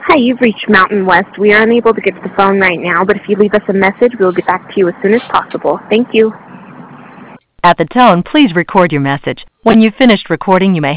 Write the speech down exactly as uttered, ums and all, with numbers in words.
Hi, you've reached Mountain West. We are unable to get to the phone right now, but if you leave us a message, we'll get back to you as soon as possible. Thank you. At the tone, please record your message. When you've finished recording, you may